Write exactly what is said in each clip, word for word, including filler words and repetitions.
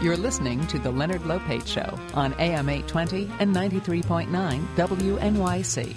You're listening to The Leonard Lopate Show on A M eight twenty and ninety-three point nine W N Y C.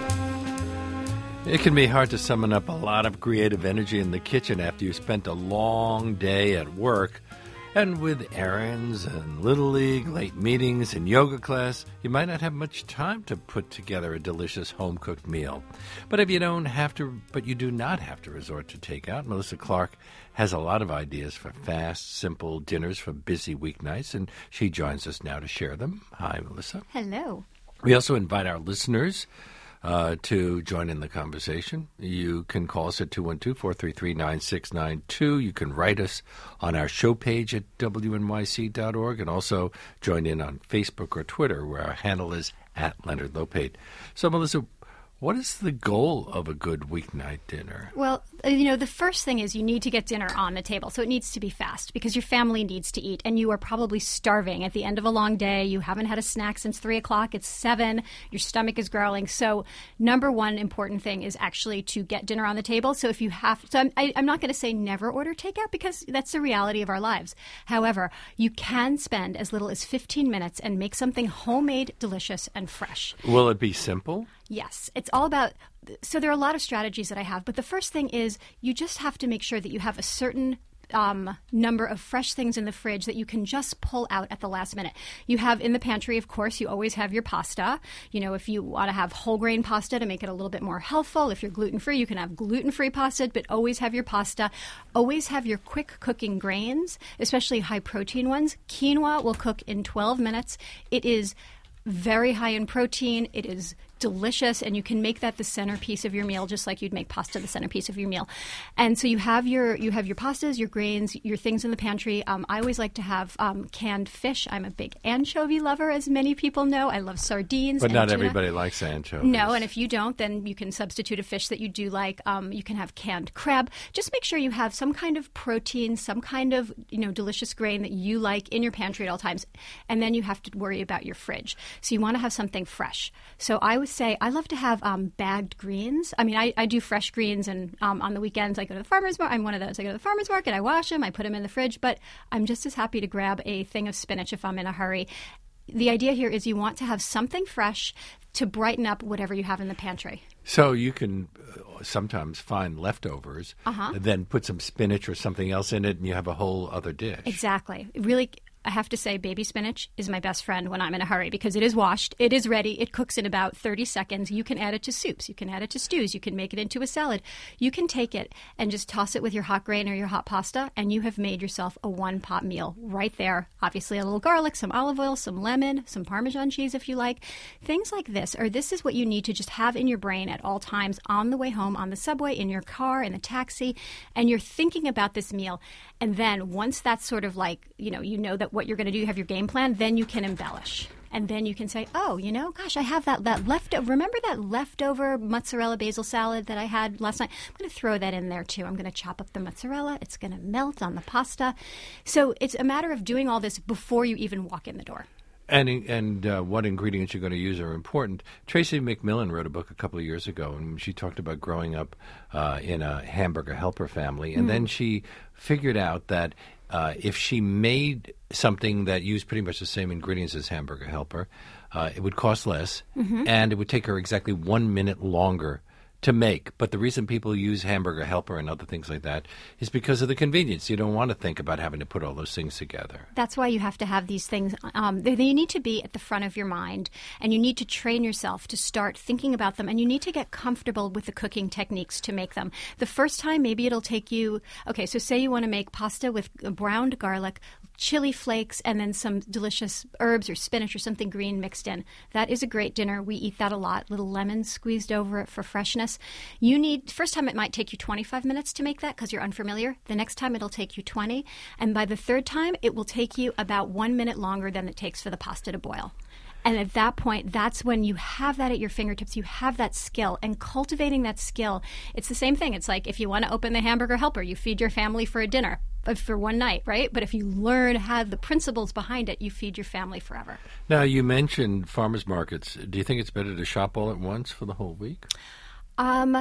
It can be hard to summon up a lot of creative energy in the kitchen after you spent a long day at work. And with errands and Little League, late meetings, and yoga class, you might not have much time to put together a delicious home-cooked meal. But if you don't have to, but you do not have to resort to takeout, Melissa Clark has a lot of ideas for fast, simple dinners for busy weeknights, and she joins us now to share them. Hi, Melissa. Hello. We also invite our listeners Uh, to join in the conversation. You can call us at two one two, four three three, nine six nine two. You can write us on our show page at W N Y C dot org and also join in on Facebook or Twitter where our handle is at Leonard Lopate. So, Melissa, what is the goal of a good weeknight dinner? Well, you know, the first thing is you need to get dinner on the table. So it needs to be fast because your family needs to eat and you are probably starving at the end of a long day. You haven't had a snack since three o'clock. It's seven. Your stomach is growling. So number one important thing is actually to get dinner on the table. So if you have, so I'm, I, I'm not going to say never order takeout because that's the reality of our lives. However, you can spend as little as fifteen minutes and make something homemade, delicious, and fresh. Will it be simple? Yes, it's all about, so there are a lot of strategies that I have, but the first thing is you just have to make sure that you have a certain um, number of fresh things in the fridge that you can just pull out at the last minute. You have in the pantry, of course, you always have your pasta. You know, if you want to have whole grain pasta to make it a little bit more healthful, if you're gluten-free, you can have gluten-free pasta, but always have your pasta. Always have your quick cooking grains, especially high protein ones. Quinoa will cook in twelve minutes. It is very high in protein. It is delicious, and you can make that the centerpiece of your meal, just like you'd make pasta the centerpiece of your meal. And so you have your you have your pastas, your grains, your things in the pantry. Um, I always like to have um, canned fish. I'm a big anchovy lover, as many people know. I love sardines. But and not tuna. everybody likes anchovies. No, and if you don't, then you can substitute a fish that you do like. Um, you can have canned crab. Just make sure you have some kind of protein, some kind of you know delicious grain that you like in your pantry at all times. And then you have to worry about your fridge. So you want to have something fresh. So I would say I love to have um, bagged greens. I mean, I, I do fresh greens, and um, on the weekends I go to the farmer's market. I'm one of those. I go to the farmer's market, I wash them, I put them in the fridge, but I'm just as happy to grab a thing of spinach if I'm in a hurry. The idea here is you want to have something fresh to brighten up whatever you have in the pantry. So you can uh, sometimes find leftovers, Uh-huh. then put some spinach or something else in it, and you have a whole other dish. Exactly. Really, I have to say baby spinach is my best friend when I'm in a hurry because it is washed, it is ready, it cooks in about thirty seconds. You can add it to soups, you can add it to stews, you can make it into a salad. You can take it and just toss it with your hot grain or your hot pasta, and you have made yourself a one-pot meal right there. Obviously a little garlic, some olive oil, some lemon, some Parmesan cheese if you like. Things like this, or this is what you need to just have in your brain at all times on the way home, on the subway, in your car, in the taxi, and you're thinking about this meal. And then once that's sort of like, you know, you know that what you're going to do, you have your game plan, then you can embellish. And then you can say, oh, you know, gosh, I have that, that leftover, remember that leftover mozzarella basil salad that I had last night? I'm going to throw that in there too. I'm going to chop up the mozzarella. It's going to melt on the pasta. So it's a matter of doing all this before you even walk in the door. And and uh, what ingredients you're going to use are important. Tracy McMillan wrote a book a couple of years ago, and she talked about growing up uh, in a hamburger helper family. And mm. then she figured out that uh, if she made something that used pretty much the same ingredients as hamburger helper, uh, it would cost less, mm-hmm. and it would take her exactly one minute longer to make. But the reason people use hamburger helper and other things like that is because of the convenience. You don't want to think about having to put all those things together. That's why you have to have these things. Um, they, they need to be at the front of your mind, and you need to train yourself to start thinking about them, and you need to get comfortable with the cooking techniques to make them. The first time, maybe it'll take you, okay, so say you want to make pasta with browned garlic, chili flakes, and then some delicious herbs or spinach or something green mixed in. That is a great dinner. We eat that a lot. Little lemon squeezed over it for freshness. You need, first time it might take you twenty-five minutes to make that because you're unfamiliar. The next time it'll take you twenty. And by the third time, it will take you about one minute longer than it takes for the pasta to boil. And at that point, that's when you have that at your fingertips. You have that skill. And cultivating that skill, it's the same thing. It's like if you want to open the hamburger helper, you feed your family for a dinner, for one night, right? But if you learn how the principles behind it, you feed your family forever. Now, you mentioned farmers markets. Do you think it's better to shop all at once for the whole week? Um,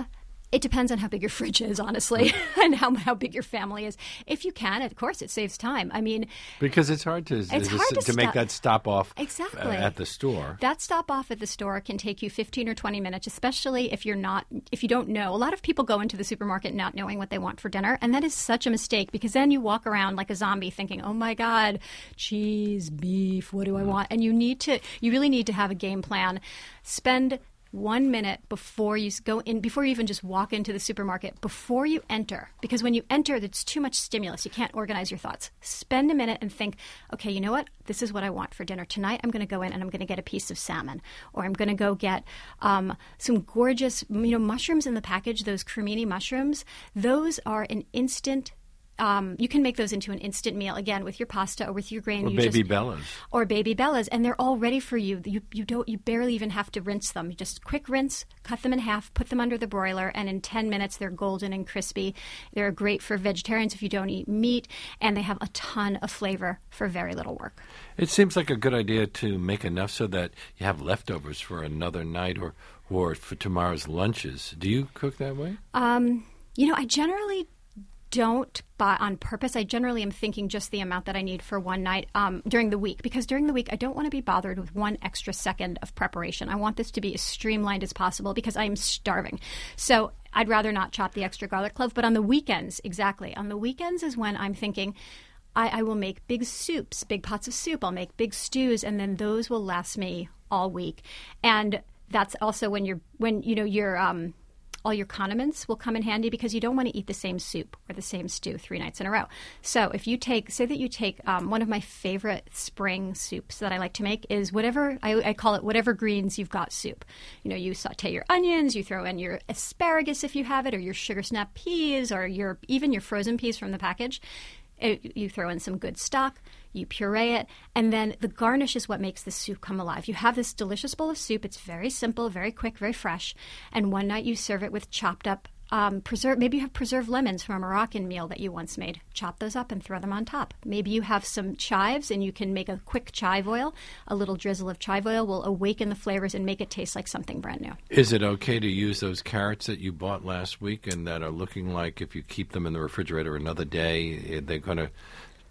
It depends on how big your fridge is, honestly, and how how big your family is. If you can, of course, it saves time. I mean, because it's hard to it's to, hard to, to make stop. that stop off exactly. uh, at the store. That stop off at the store can take you fifteen or twenty minutes, especially if you're not if you don't know. A lot of people go into the supermarket not knowing what they want for dinner, and that is such a mistake because then you walk around like a zombie thinking, "Oh my God, cheese, beef, what do I want?" And you need to you really need to have a game plan. Spend one minute before you go in, before you even just walk into the supermarket, before you enter, because when you enter, it's too much stimulus. You can't organize your thoughts. Spend a minute and think, okay, you know what? This is what I want for dinner. Tonight, I'm going to go in and I'm going to get a piece of salmon, or I'm going to go get um, some gorgeous, you know, mushrooms in the package, those cremini mushrooms. Those are an instant Um, you can make those into an instant meal, again, with your pasta or with your grain. Or you Baby just, Bellas. Or Baby Bellas, and they're all ready for you. You you don't you barely even have to rinse them. You just quick rinse, cut them in half, put them under the broiler, and in ten minutes they're golden and crispy. They're great for vegetarians if you don't eat meat, and they have a ton of flavor for very little work. It seems like a good idea to make enough so that you have leftovers for another night or, or for tomorrow's lunches. Do you cook that way? Um, you know, I generally don't buy on purpose. I generally am thinking just the amount that I need for one night um, during the week, because during the week I don't want to be bothered with one extra second of preparation. I want this to be as streamlined as possible because I am starving. So I'd rather not chop the extra garlic clove. But on the weekends, exactly. On the weekends is when I'm thinking I, I will make big soups, big pots of soup. I'll make big stews, and then those will last me all week. And that's also when you're when you know you're um, all your condiments will come in handy because you don't want to eat the same soup or the same stew three nights in a row. So if you take, say that you take um, one of my favorite spring soups that I like to make is whatever, I, I call it whatever greens you've got soup. You know, you saute your onions, you throw in your asparagus if you have it, or your sugar snap peas, or your even your frozen peas from the package. It, you throw in some good stock, you puree it, and then the garnish is what makes the soup come alive. You have this delicious bowl of soup. It's very simple, very quick, very fresh. And one night you serve it with chopped up um, preserve. Maybe you have preserved lemons from a Moroccan meal that you once made. Chop those up and throw them on top. Maybe you have some chives and you can make a quick chive oil. A little drizzle of chive oil will awaken the flavors and make it taste like something brand new. Is it okay to use those carrots that you bought last week and that are looking like if you keep them in the refrigerator another day, they're going to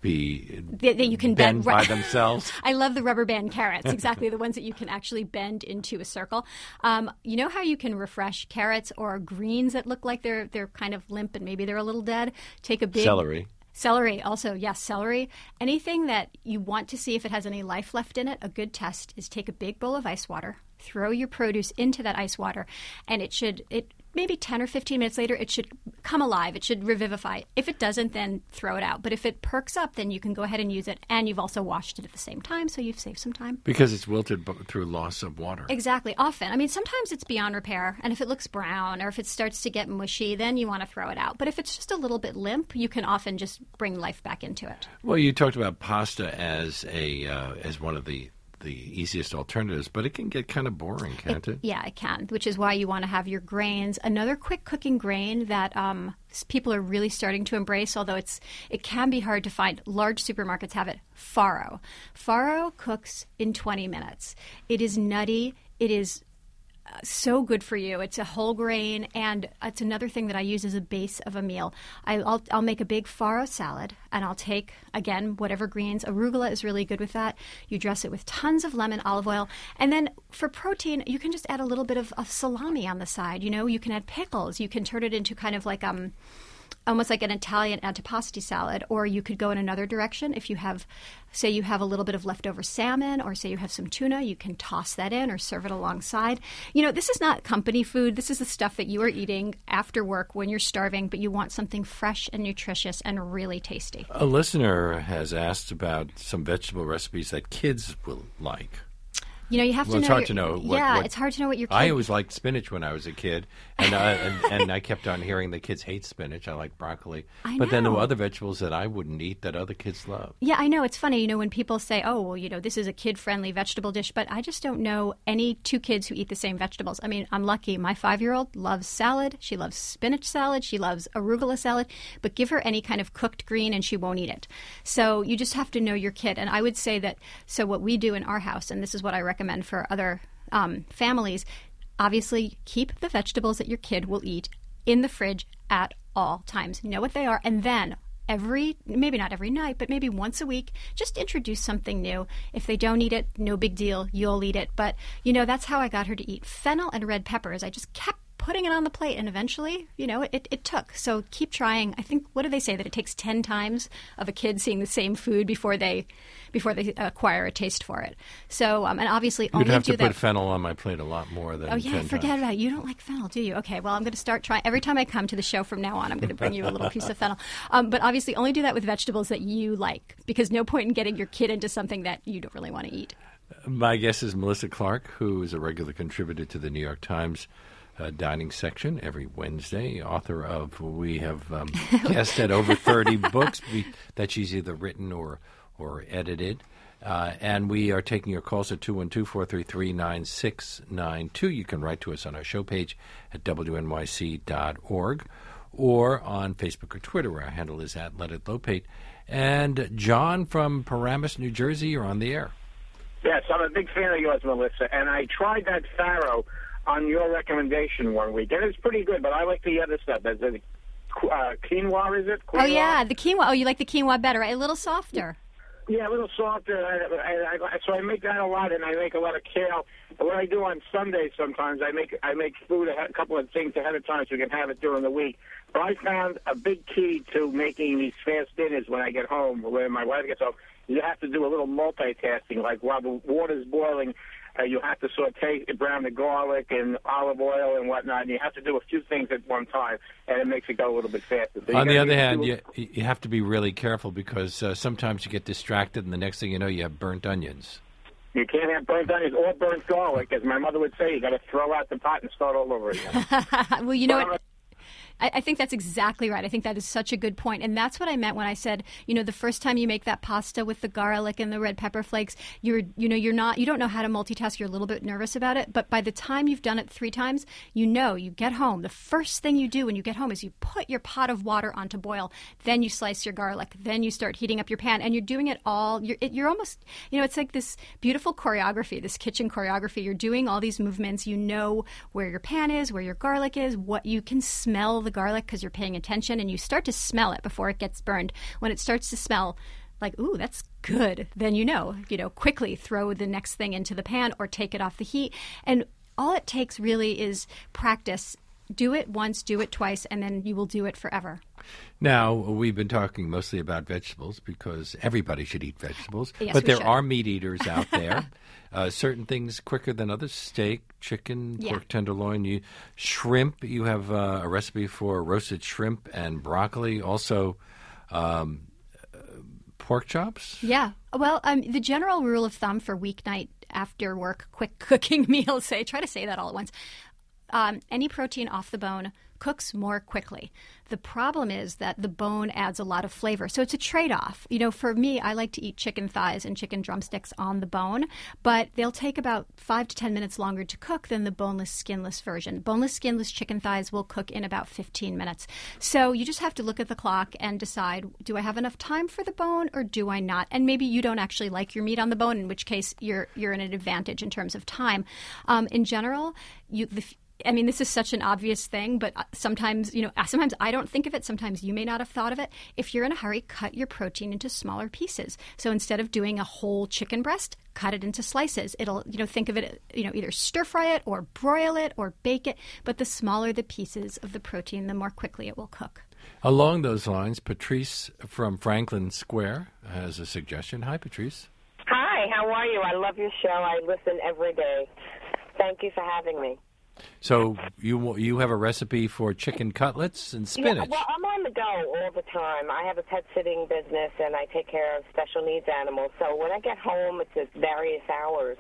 be that you can bend bend by themselves? I love the rubber band carrots, exactly, the ones that you can actually bend into a circle. Um, you know how you can refresh carrots or greens that look like they're they're kind of limp and maybe they're a little dead? Take a big celery. Celery, also, yes, celery. Anything that you want to see if it has any life left in it, a good test is take a big bowl of ice water, throw your produce into that ice water, and it should it. Maybe ten or fifteen minutes later, it should come alive. It should revivify. If it doesn't, then throw it out. But if it perks up, then you can go ahead and use it. And you've also washed it at the same time, so you've saved some time. Because it's wilted b- through loss of water. Exactly. Often. I mean, sometimes it's beyond repair. And if it looks brown or if it starts to get mushy, then you want to throw it out. But if it's just a little bit limp, you can often just bring life back into it. Well, you talked about pasta as a uh, as one of the the easiest alternatives, but it can get kind of boring, can't it? it? Yeah, it can, which is why you want to have your grains. Another quick cooking grain that um, people are really starting to embrace, although it's it can be hard to find. Large supermarkets have it. Farro. Farro cooks in twenty minutes. It is nutty. It is Uh, so good for you. It's a whole grain, and it's another thing that I use as a base of a meal. I, I'll, I'll make a big farro salad, and I'll take, again, whatever greens. Arugula is really good with that. You dress it with tons of lemon, olive oil, and then for protein, you can just add a little bit of, of salami on the side. You know, you can add pickles. You can turn it into kind of like um. almost like an Italian antipasti salad, or you could go in another direction. If you have, say you have a little bit of leftover salmon, or say you have some tuna, you can toss that in or serve it alongside. You know, this is not company food. This is the stuff that you are eating after work when you're starving, but you want something fresh and nutritious and really tasty. A listener has asked about some vegetable recipes that kids will like. You know, you have well, to know. It's hard your, to know. What, yeah, what, it's hard to know what your kid... I always liked spinach when I was a kid, and, uh, and and I kept on hearing the kids hate spinach. I like broccoli. I but know. then there were other vegetables that I wouldn't eat that other kids love. Yeah, I know. It's funny, you know, when people say, oh, well, you know, this is a kid-friendly vegetable dish, but I just don't know any two kids who eat the same vegetables. I mean, I'm lucky. My five-year-old loves salad. She loves spinach salad. She loves arugula salad. But give her any kind of cooked green and she won't eat it. So you just have to know your kid. And I would say that, so what we do in our house, and this is what I recommend for other Um, families, obviously keep the vegetables that your kid will eat in the fridge at all times. Know what they are, and then every, maybe not every night, but maybe once a week, just introduce something new. If they don't eat it, no big deal. You'll eat it. But, you know, that's how I got her to eat fennel and red peppers. I just kept putting it on the plate, and eventually, you know, it, it took. So keep trying. I think, what do they say, that it takes ten times of a kid seeing the same food before they before they acquire a taste for it. So, um, and obviously You'd only have do to that. put fennel on my plate a lot more than Oh, yeah, ten forget times. about it. You don't like fennel, do you? Okay, well, I'm going to start trying. Every time I come to the show from now on, I'm going to bring you a little piece of fennel. Um, but obviously only do that with vegetables that you like, because no point in getting your kid into something that you don't really want to eat. My guest is Melissa Clark, who is a regular contributor to the New York Times uh, dining section every Wednesday, author of, we have um, guessed at over thirty books we, that she's either written or, or edited. Uh, and we are taking your calls at two one two, four three three, nine six nine two. You can write to us on our show page at W N Y C dot org or on Facebook or Twitter, where our handle is at Let It Lopate. And John from Paramus, New Jersey, you're on the air. Yes, I'm a big fan of yours, Melissa, and I tried that farro on your recommendation one week, and it's pretty good, but I like the other stuff. There's a uh, quinoa, is it? Quinoa? Oh, yeah, the quinoa. Oh, you like the quinoa better, right? A little softer. Yeah, a little softer. I, I, I, so I make that a lot, and I make a lot of kale. And what I do on Sundays sometimes, I make I make food, a couple of things ahead of time so you can have it during the week. But I found a big key to making these fast dinners when I get home, when my wife gets home, you have to do a little multitasking. Like while the water's boiling, uh, you have to saute, brown the garlic and olive oil and whatnot, and you have to do a few things at one time, and it makes it go a little bit faster. So On the other do, hand, do, you, you have to be really careful because uh, sometimes you get distracted, and the next thing you know, you have burnt onions. You can't have burnt onions or burnt garlic, as my mother would say. You got to throw out the pot and start all over again. Well, you know but what? I, I think that's exactly right. I think that is such a good point. And that's what I meant when I said, you know, the first time you make that pasta with the garlic and the red pepper flakes, you're, you know, you're not, you don't know how to multitask. You're a little bit nervous about it. But by the time you've done it three times, you know, you get home. The first thing you do when you get home is you put your pot of water on to boil. Then you slice your garlic. Then you start heating up your pan. And you're doing it all. You're, it, you're almost, you know, it's like this beautiful choreography, this kitchen choreography. You're doing all these movements. You know where your pan is, where your garlic is, what you can smell the garlic because you're paying attention, and you start to smell it before it gets burned. When it starts to smell like, ooh, that's good, then you know, you know, quickly throw the next thing into the pan or take it off the heat. And all it takes really is practice. Do it once, do it twice, and then you will do it forever. Now, we've been talking mostly about vegetables because everybody should eat vegetables. Yes, but we there should. are meat eaters out there. uh, certain things quicker than others. Steak, chicken, Yeah. pork tenderloin, you, shrimp. You have uh, a recipe for roasted shrimp and broccoli. Also, um, uh, pork chops. Yeah. Well, um, the general rule of thumb for weeknight after work quick cooking meals, say, try to say that all at once. Um, any protein off the bone cooks more quickly. The problem is that the bone adds a lot of flavor. So it's a trade-off. You know, for me, I like to eat chicken thighs and chicken drumsticks on the bone, but they'll take about five to ten minutes longer to cook than the boneless, skinless version. Boneless, skinless chicken thighs will cook in about fifteen minutes. So you just have to look at the clock and decide, do I have enough time for the bone or do I not? And maybe you don't actually like your meat on the bone, in which case you're you're in an advantage in terms of time. Um, in general, you the I mean, this is such an obvious thing, but sometimes, you know, sometimes I don't think of it. Sometimes you may not have thought of it. If you're in a hurry, cut your protein into smaller pieces. So instead of doing a whole chicken breast, cut it into slices. It'll, you know, think of it, you know, either stir fry it or broil it or bake it. But the smaller the pieces of the protein, the more quickly it will cook. Along those lines, Patrice from Franklin Square has a suggestion. Hi, Patrice. Hi, how are you? I love your show. I listen every day. Thank you for having me. So you you have a recipe for chicken cutlets and spinach. Yeah, well, I'm on the go all the time. I have a pet sitting business, and I take care of special needs animals. So when I get home, it's at various hours.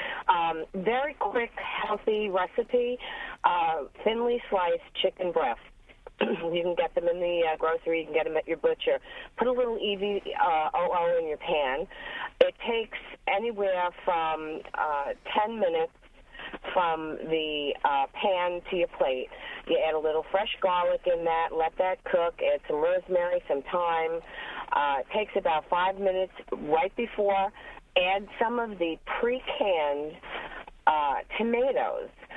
Um, very quick, healthy recipe, uh, thinly sliced chicken breast. You can get them in the uh, grocery. You can get them at your butcher. Put a little E V uh, O O in your pan. It takes anywhere from uh, ten minutes from the uh, pan to your plate. You add a little fresh garlic in that, let that cook, add some rosemary, some thyme. Uh, it takes about five minutes right before. Add some of the pre-canned uh, tomatoes.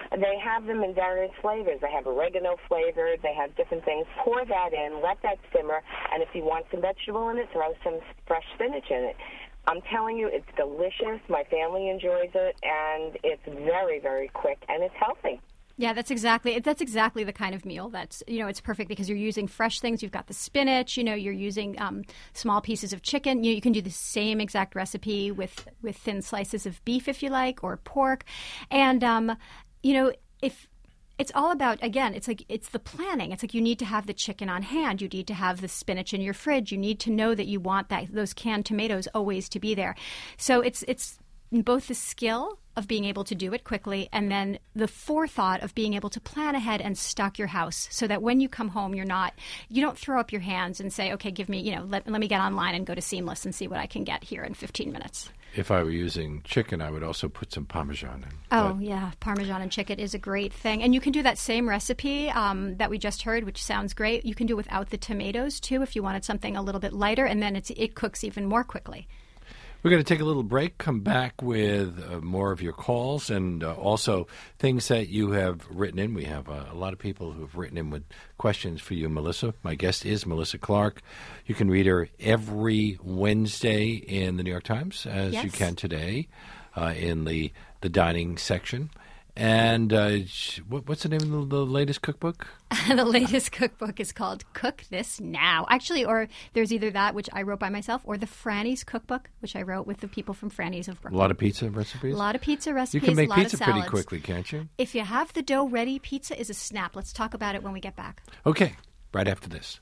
They have them in various flavors. They have oregano flavored. They have different things. Pour that in, let that simmer, and if you want some vegetable in it, throw some fresh spinach in it. I'm telling you, it's delicious. My family enjoys it, and it's very, very quick, and it's healthy. Yeah, that's exactly that's exactly the kind of meal that's, you know, it's perfect because you're using fresh things. You've got the spinach, you know, you're using um, small pieces of chicken. You, you can do the same exact recipe with, with thin slices of beef if you like, or pork. And, um, you know, if it's all about, again, it's like it's the planning. It's like you need to have the chicken on hand. You need to have the spinach in your fridge. You need to know that you want that those canned tomatoes always to be there. So it's it's both the skill of being able to do it quickly and then the forethought of being able to plan ahead and stock your house so that when you come home, you're not, you don't throw up your hands and say, okay, give me, you know, let, let me get online and go to Seamless and see what I can get here in fifteen minutes. If I were using chicken, I would also put some Parmesan in. Oh, but yeah. Parmesan and chicken is a great thing. And you can do that same recipe um, that we just heard, which sounds great. You can do it without the tomatoes, too, if you wanted something a little bit lighter, and then it's, it cooks even more quickly. We're going to take a little break, come back with uh, more of your calls and uh, also things that you have written in. We have uh, a lot of people who have written in with questions for you, Melissa. My guest is Melissa Clark. You can read her every Wednesday in the New York Times, as Yes. you can today, uh, in the, the dining section. And uh, what, what's the name of the, the latest cookbook? The latest cookbook is called Cook This Now. Actually, or there's either that, which I wrote by myself, or the Franny's Cookbook, which I wrote with the people from Franny's of A Brooklyn. lot of pizza recipes? A lot of pizza recipes, You can make a lot pizza of salads. pretty quickly, can't you? If you have the dough ready, pizza is a snap. Let's talk about it when we get back. Okay, right after this.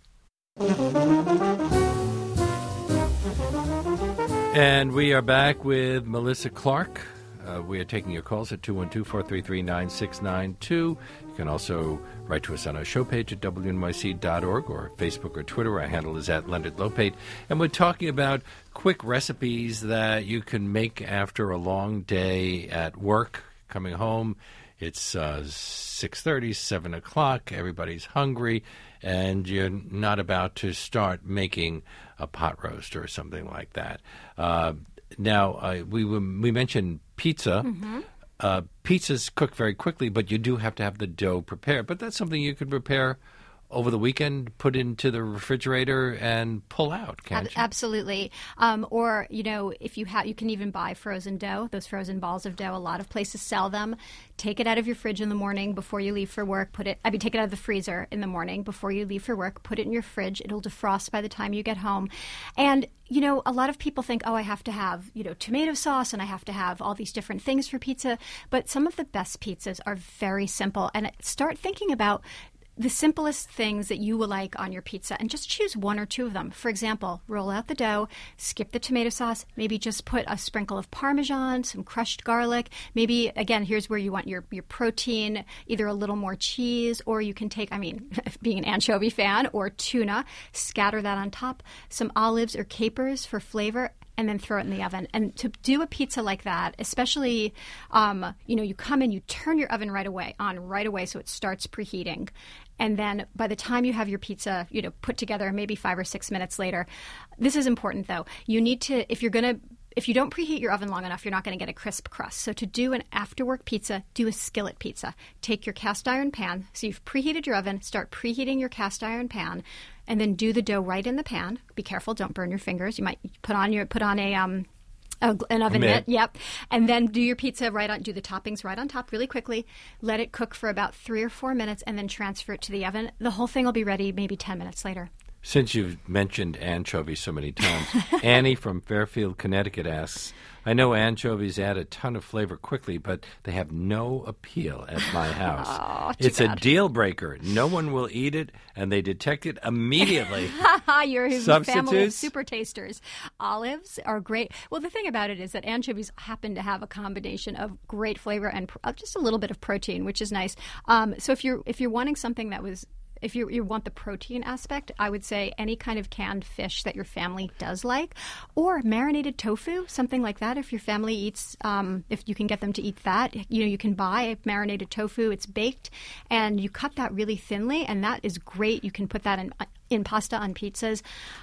And we are back with Melissa Clark. Uh, we are taking your calls at two one two, four three three, nine six nine two. You can also write to us on our show page at W N Y C dot org or Facebook or Twitter. Our handle is at Leonard Lopate. And we're talking about quick recipes that you can make after a long day at work, coming home. It's uh, six thirty, seven o'clock. Everybody's hungry, and you're not about to start making a pot roast or something like that. Uh, now, uh, we we mentioned pizza. Mm-hmm. Uh, pizzas cook very quickly, but you do have to have the dough prepared. But that's something you could prepare over the weekend, put into the refrigerator, and pull out, can't Ab- you? Absolutely. Um, or, you know, if you have, you can even buy frozen dough, those frozen balls of dough. A lot of places sell them. Take it out of your fridge in the morning before you leave for work. Put it, I mean, take it out of the freezer in the morning before you leave for work. Put it in your fridge. It'll defrost by the time you get home. And, you know, a lot of people think, oh, I have to have, you know, tomato sauce and I have to have all these different things for pizza. But some of the best pizzas are very simple. And start thinking about the simplest things that you will like on your pizza and just choose one or two of them. For example, roll out the dough, skip the tomato sauce, maybe just put a sprinkle of Parmesan, some crushed garlic. Maybe, again, here's where you want your, your protein, either a little more cheese, or you can take, I mean, being an anchovy fan, or tuna, scatter that on top, some olives or capers for flavor, and then throw it in the oven. And to do a pizza like that, especially, um, you know, you come in, you turn your oven right away, on right away, so it starts preheating. And then by the time you have your pizza, you know, put together, maybe five or six minutes later, this is important though. You need to, if you're going to, if you don't preheat your oven long enough, you're not going to get a crisp crust. So to do an after-work pizza, do a skillet pizza. Take your cast iron pan. So you've preheated your oven, start preheating your cast iron pan, and then do the dough right in the pan. Be careful, don't burn your fingers. You might put on your put on a um a, an oven mitt. Yep. And then do your pizza right on, do the toppings right on top really quickly. Let it cook for about three or four minutes, and then transfer it to the oven. The whole thing will be ready maybe ten minutes later. Since you've mentioned anchovies so many times, Annie from Fairfield, Connecticut asks, I know anchovies add a ton of flavor quickly, but they have no appeal at my house. Oh, too it's bad. a deal breaker. No one will eat it, and they detect it immediately. You're a family of Substitutes? super tasters. Olives are great. Well, the thing about it is that anchovies happen to have a combination of great flavor and pr- just a little bit of protein, which is nice. Um, so if you're if you're wanting something that was If you, you want the protein aspect, I would say any kind of canned fish that your family does like, or marinated tofu, something like that. If your family eats, um, if you can get them to eat that, you know, you can buy marinated tofu. It's baked, and you cut that really thinly, and that is great. You can put that in in pasta on pizzas.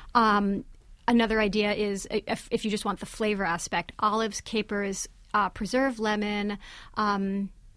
Um, another idea is if, if you just want the flavor aspect, olives, capers, uh, preserved lemon. Um,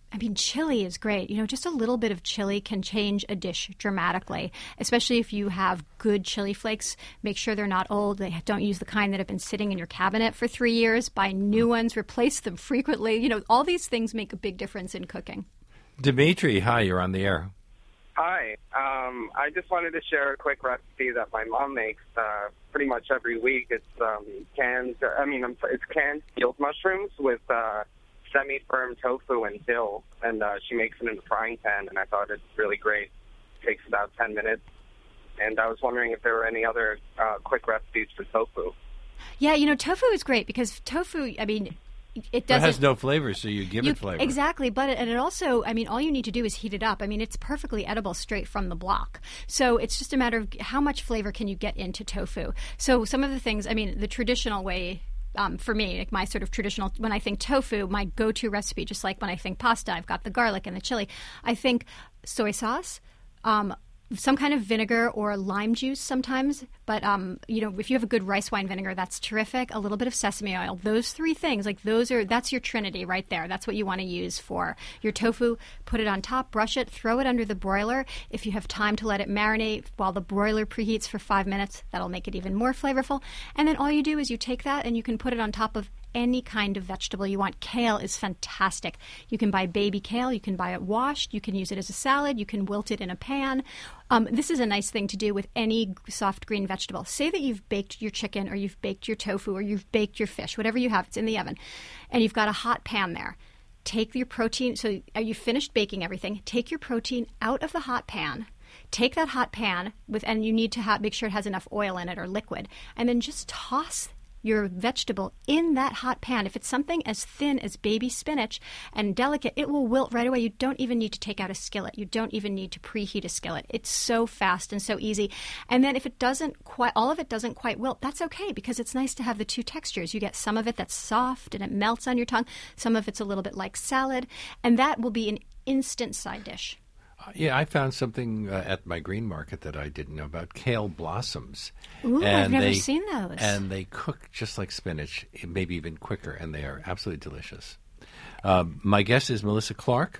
I mean, chili is great. You know, just a little bit of chili can change a dish dramatically, especially if you have good chili flakes. Make sure they're not old. They don't use the kind that have been sitting in your cabinet for three years. Buy new ones. Replace them frequently. You know, all these things make a big difference in cooking. Dimitri, hi, you're on the air. Hi. Um, I just wanted to share a quick recipe that my mom makes uh, pretty much every week. It's um, canned, I mean, it's canned field mushrooms with uh, semi-firm tofu and dill, and uh, she makes it in a frying pan, and I thought it's really great. It takes about ten minutes, and I was wondering if there were any other uh, quick recipes for tofu. Yeah, you know, tofu is great because tofu, I mean, it doesn't. It has no flavor, so you give you, it flavor. Exactly, but it, and it also, I mean, all you need to do is heat it up. I mean, it's perfectly edible straight from the block. So it's just a matter of how much flavor can you get into tofu. So some of the things, I mean, the traditional way, um, for me, like my sort of traditional, when I think tofu, my go-to recipe, just like when I think pasta, I've got the garlic and the chili. I think soy sauce, um, some kind of vinegar or lime juice sometimes, but um, you know, if you have a good rice wine vinegar, that's terrific. A little bit of sesame oil. Those three things, like those are, that's your trinity right there. That's what you want to use for your tofu. Put it on top, brush it, throw it under the broiler. If you have time to let it marinate while the broiler preheats for five minutes, that'll make it even more flavorful. And then all you do is you take that and you can put it on top of any kind of vegetable you want. Kale is fantastic. You can buy baby kale. You can buy it washed. You can use it as a salad. You can wilt it in a pan. Um, this is a nice thing to do with any soft green vegetable. Say that you've baked your chicken or you've baked your tofu or you've baked your fish, whatever you have, it's in the oven, and you've got a hot pan there. Take your protein. So are you finished baking everything? Take your protein out of the hot pan. Take that hot pan, with, and you need to have, make sure it has enough oil in it or liquid, and then just toss your vegetable in that hot pan. If it's something as thin as baby spinach and delicate, it will wilt right away. You don't even need to take out a skillet. You don't even need to preheat a skillet. It's so fast and so easy. And then if it doesn't quite, all of it doesn't quite wilt, that's okay, because it's nice to have the two textures. You get some of it that's soft and it melts on your tongue. Some of it's a little bit like salad, and that will be an instant side dish. Yeah, I found something uh, at my green market that I didn't know about, kale blossoms. Ooh, and I've never they, seen those. And they cook just like spinach, maybe even quicker, and they are absolutely delicious. Uh, my guest is Melissa Clark,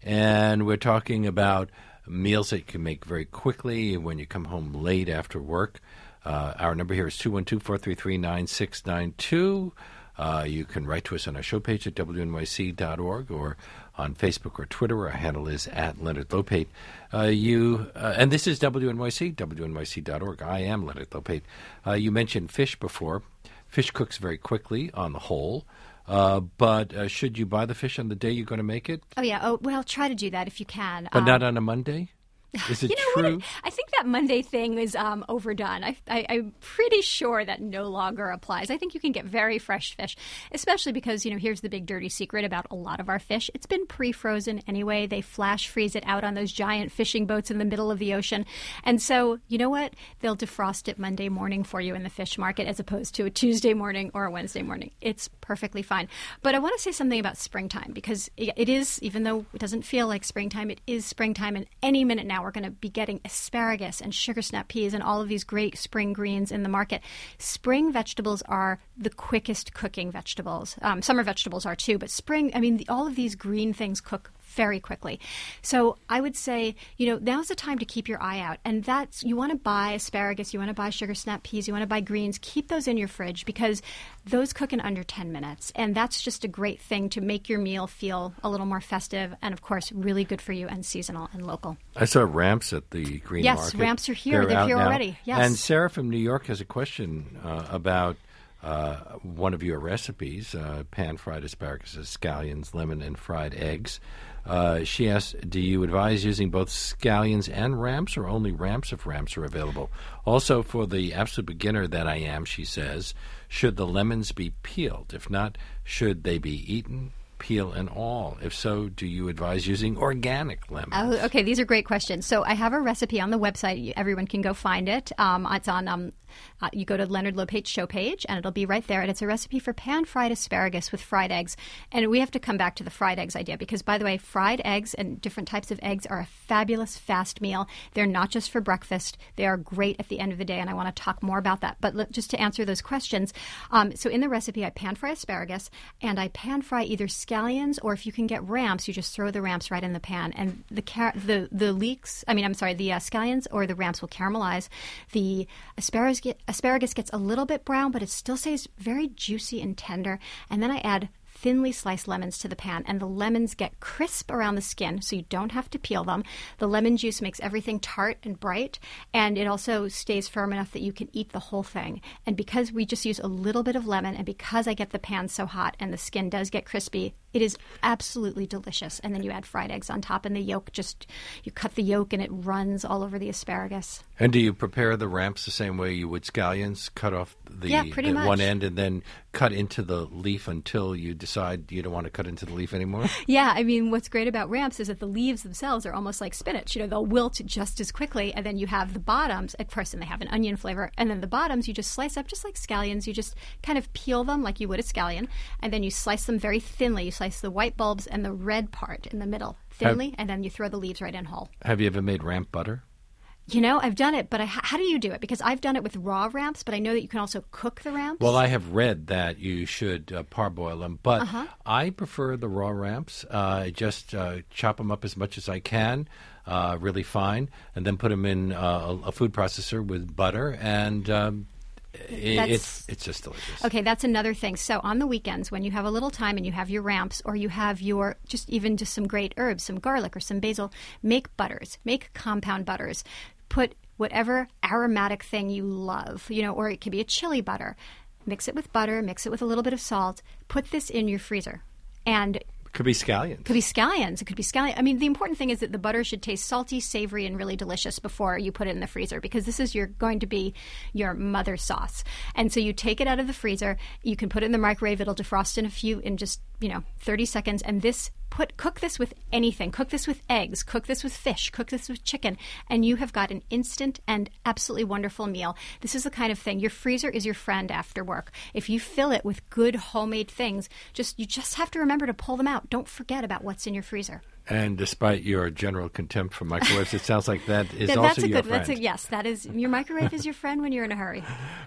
and we're talking about meals that you can make very quickly when you come home late after work. Uh, our number here is two one two, four three three, nine six nine two. Uh, you can write to us on our show page at W N Y C dot org or on Facebook or Twitter. Our handle is at Leonard Lopate. Uh, you uh, and this is W N Y C, W N Y C dot org. I am Leonard Lopate. Uh, you mentioned fish before. Fish cooks very quickly on the whole. Uh, but uh, should you buy the fish on the day you're going to make it? Oh, yeah. Oh, well, try to do that if you can. But um, not on a Monday? Is it you know true? What? I think that Monday thing is um, overdone. I, I, I'm pretty sure that no longer applies. I think you can get very fresh fish, especially because, you know, here's the big dirty secret about a lot of our fish. It's been pre-frozen anyway. They flash freeze it out on those giant fishing boats in the middle of the ocean. And so, you know what? They'll defrost it Monday morning for you in the fish market as opposed to a Tuesday morning or a Wednesday morning. It's perfectly fine. But I want to say something about springtime, because it is, even though it doesn't feel like springtime, it is springtime, and any minute now we're going to be getting asparagus and sugar snap peas and all of these great spring greens in the market. Spring vegetables are the quickest cooking vegetables. Um, summer vegetables are too, but spring, I mean, the, all of these green things cook very quickly. So I would say, you know, now's the time to keep your eye out. And that's, you want to buy asparagus, you want to buy sugar snap peas, you want to buy greens, keep those in your fridge, because those cook in under ten minutes. And that's just a great thing to make your meal feel a little more festive and, of course, really good for you and seasonal and local. I saw ramps at the green yes, market. Yes, ramps are here. They're, They're out here now. already. Yes. And Sarah from New York has a question uh, about uh, one of your recipes, uh, pan-fried asparagus, scallions, lemon, and fried eggs. Uh, she asks, do you advise using both scallions and ramps, or only ramps if ramps are available? Also, for the absolute beginner that I am, she says, should the lemons be peeled? If not, should they be eaten, peel and all? If so, do you advise using organic lemons? Oh, okay, these are great questions. So I have a recipe on the website. Everyone can go find it. Um, it's on um, Uh, you go to Leonard Lopate show page, and it'll be right there. And it's a recipe for pan-fried asparagus with fried eggs. And we have to come back to the fried eggs idea because, by the way, fried eggs and different types of eggs are a fabulous fast meal. They're not just for breakfast. They are great at the end of the day, and I want to talk more about that. But let, just to answer those questions, um, so in the recipe, I pan-fry asparagus, and I pan-fry either scallions, or if you can get ramps, you just throw the ramps right in the pan. And the car- the the leeks, I mean, I'm sorry, the uh, scallions or the ramps will caramelize. The asparagus, get, asparagus gets a little bit brown, but it still stays very juicy and tender. And then I add thinly sliced lemons to the pan, and the lemons get crisp around the skin, so you don't have to peel them. The lemon juice makes everything tart and bright, and it also stays firm enough that you can eat the whole thing. And because we just use a little bit of lemon, and because I get the pan so hot and the skin does get crispy, it is absolutely delicious. And then you add fried eggs on top, and the yolk just, you cut the yolk and it runs all over the asparagus. And do you prepare the ramps the same way you would scallions? Cut off the, yeah, pretty the much. one end and then cut into the leaf until you decide you don't want to cut into the leaf anymore? Yeah, I mean, what's great about ramps is that the leaves themselves are almost like spinach. You know, they'll wilt just as quickly, and then you have the bottoms. At first, and they have an onion flavor, and then the bottoms you just slice up just like scallions. You just kind of peel them like you would a scallion, and then you slice them very thinly. You slice the white bulbs and the red part in the middle thinly, have, and then you throw the leaves right in whole. Have you ever made ramp butter? You know, I've done it, but I, how do you do it? Because I've done it with raw ramps, but I know that you can also cook the ramps. Well, I have read that you should uh, parboil them, but uh-huh. I prefer the raw ramps. Uh, just uh, chop them up as much as I can, uh, really fine, and then put them in uh, a food processor with butter, and um, it, it's it's just delicious. Okay, that's another thing. So on the weekends, when you have a little time and you have your ramps, or you have your just even just some great herbs, some garlic or some basil, make butters, make compound butters. Put whatever aromatic thing you love, you know, or it could be a chili butter. Mix it with butter, mix it with a little bit of salt. Put this in your freezer. And could be scallions. Could be scallions. It could be scallions. I mean, the important thing is that the butter should taste salty, savory, and really delicious before you put it in the freezer, because this is your going to be your mother sauce. And so you take it out of the freezer. You can put it in the microwave. It'll defrost in a few, in just, you know, thirty seconds. And this Put, cook this with anything. Cook this with eggs. Cook this with fish. Cook this with chicken. And you have got an instant and absolutely wonderful meal. This is the kind of thing. Your freezer is your friend after work. If you fill it with good homemade things, just you just have to remember to pull them out. Don't forget about what's in your freezer. And despite your general contempt for microwaves, it sounds like that is that, also that's a your good, friend. That's a, yes, that is. Your microwave is your friend when you're in a hurry.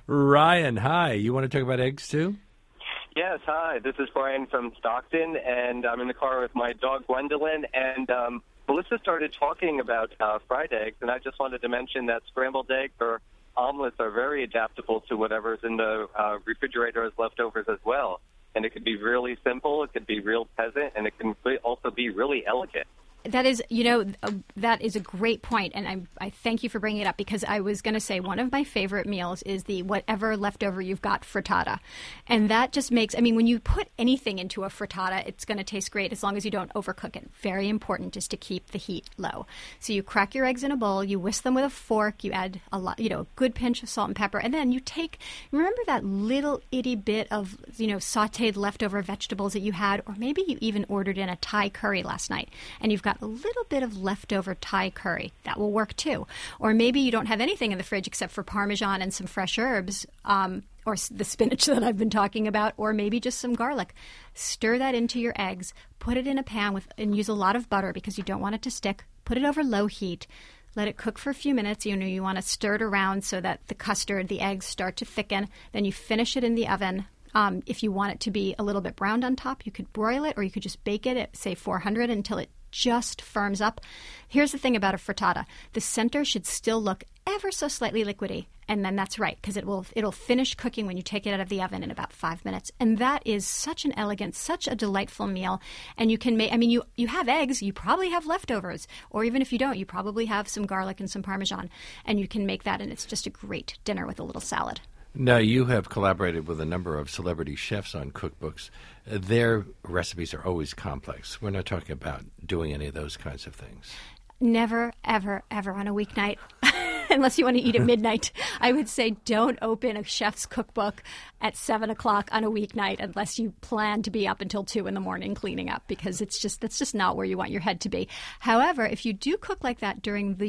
Ryan, hi. You want to talk about eggs too? Yes, hi. This is Brian from Stockton, and I'm in the car with my dog Gwendolyn. And um, Melissa started talking about uh, fried eggs, and I just wanted to mention that scrambled eggs or omelets are very adaptable to whatever's in the uh, refrigerator as leftovers as well. And it could be really simple, it could be real peasant, and it can also be really elegant. That is, you know, uh, that is a great point, and I, I thank you for bringing it up, because I was going to say one of my favorite meals is the whatever leftover you've got frittata. And that just makes, I mean, when you put anything into a frittata, it's going to taste great as long as you don't overcook it. Very important just to keep the heat low. So you crack your eggs in a bowl, you whisk them with a fork, you add a lot, you know, a good pinch of salt and pepper, and then you take, remember that little itty bit of, you know, sauteed leftover vegetables that you had, or maybe you even ordered in a Thai curry last night, and you've got a little bit of leftover Thai curry. That will work too. Or maybe you don't have anything in the fridge except for Parmesan and some fresh herbs, um, or the spinach that I've been talking about, or maybe just some garlic. Stir that into your eggs. Put it in a pan with, and use a lot of butter because you don't want it to stick. Put it over low heat. Let it cook for a few minutes. You know, you want to stir it around so that the custard, the eggs start to thicken. Then you finish it in the oven. Um, if you want it to be a little bit browned on top, you could broil it, or you could just bake it at, say, four hundred until it just firms up. Here's the thing about a frittata. The center should still look ever so slightly liquidy, and then that's right, because it will it'll finish cooking when you take it out of the oven in about five minutes. And that is such an elegant, such a delightful meal. And you can make, I mean, you, you have eggs, you probably have leftovers, or even if you don't, you probably have some garlic and some Parmesan, and you can make that, and it's just a great dinner with a little salad. Now, you have collaborated with a number of celebrity chefs on cookbooks. Their recipes are always complex. We're not talking about doing any of those kinds of things. Never, ever, ever on a weeknight, unless you want to eat at midnight. I would say don't open a chef's cookbook at seven o'clock on a weeknight unless you plan to be up until two in the morning cleaning up, because it's just that's just not where you want your head to be. However, if you do cook like that during the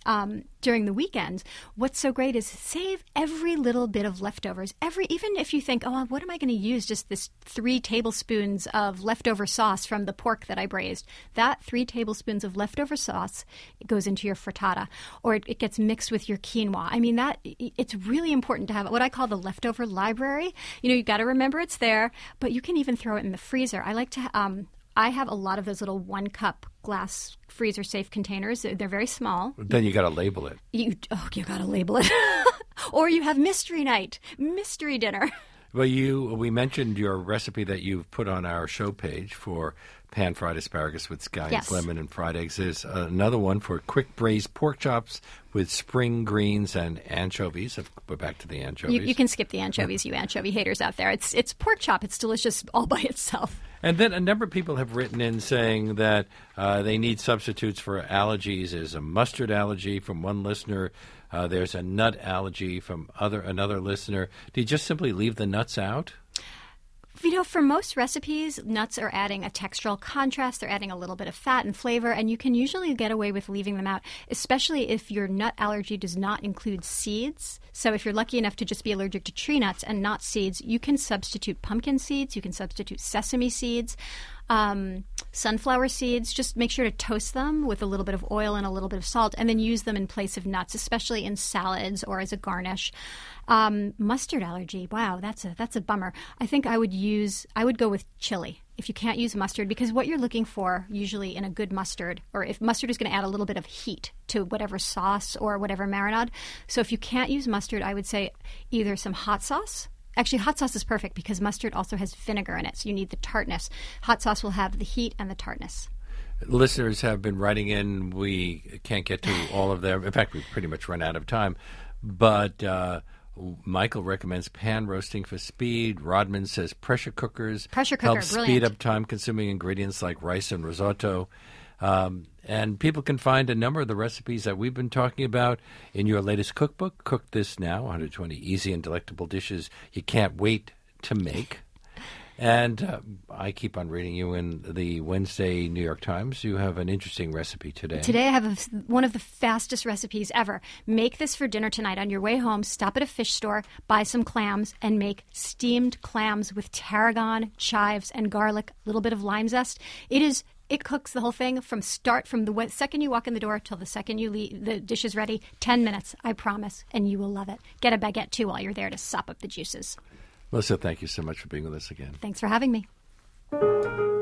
um, during the weekends, what's so great is save every little bit of leftovers. Every even if you think, oh, what am I going to use? Just this three tablespoons of leftover sauce from the pork that I braised. That three tablespoons of leftover sauce, it goes into your frittata, or it, it gets mixed with your quinoa. I mean, that it's really important to have what I call the leftover library. You know, you got to remember it's there, but you can even throw it in the freezer. I like to. Um, I have a lot of those little one cup glass freezer safe containers. They're very small. Then you got to label it. You oh, you got to label it. Or you have mystery night, mystery dinner. Well, you we mentioned your recipe that you've put on our show page for pan-fried asparagus with scallions, Yes. lemon, and fried eggs. There's another one for quick braised pork chops with spring greens and anchovies. We're back to the anchovies. You, you can skip the anchovies, you anchovy haters out there. It's it's pork chop. It's delicious all by itself. And then a number of people have written in saying that uh, they need substitutes for allergies. There's a mustard allergy from one listener. Uh, there's a nut allergy from other another listener. Do you just simply leave the nuts out? You know, for most recipes, nuts are adding a textural contrast. They're adding a little bit of fat and flavor, and you can usually get away with leaving them out, especially if your nut allergy does not include seeds. So if you're lucky enough to just be allergic to tree nuts and not seeds, you can substitute pumpkin seeds. You can substitute sesame seeds. Um, sunflower seeds, just make sure to toast them with a little bit of oil and a little bit of salt, and then use them in place of nuts, especially in salads or as a garnish. Um, mustard allergy, wow, that's a that's a bummer. I think I would use I would go with chili if you can't use mustard, because what you're looking for usually in a good mustard, or if mustard is going to add a little bit of heat to whatever sauce or whatever marinade. So if you can't use mustard, I would say either some hot sauce. Actually, hot sauce is perfect because mustard also has vinegar in it, so you need the tartness. Hot sauce will have the heat and the tartness. Listeners have been writing in. We can't get to all of them. In fact, we've pretty much run out of time. But uh, Michael recommends pan roasting for speed. Rodman says pressure cookers Pressure cooker, help brilliant. speed up time-consuming ingredients like rice and risotto. Um, and people can find a number of the recipes that we've been talking about in your latest cookbook, Cook This Now, one hundred twenty easy and delectable dishes you can't wait to make. And uh, I keep on reading you in the Wednesday New York Times. You have an interesting recipe today. Today I have a, one of the fastest recipes ever. Make this for dinner tonight. On your way home, stop at a fish store, buy some clams, and make steamed clams with tarragon, chives, and garlic, a little bit of lime zest. It is... It cooks the whole thing from start, from the second you walk in the door till the second you leave, the dish is ready. Ten minutes, I promise, and you will love it. Get a baguette, too, while you're there to sop up the juices. Melissa, thank you so much for being with us again. Thanks for having me.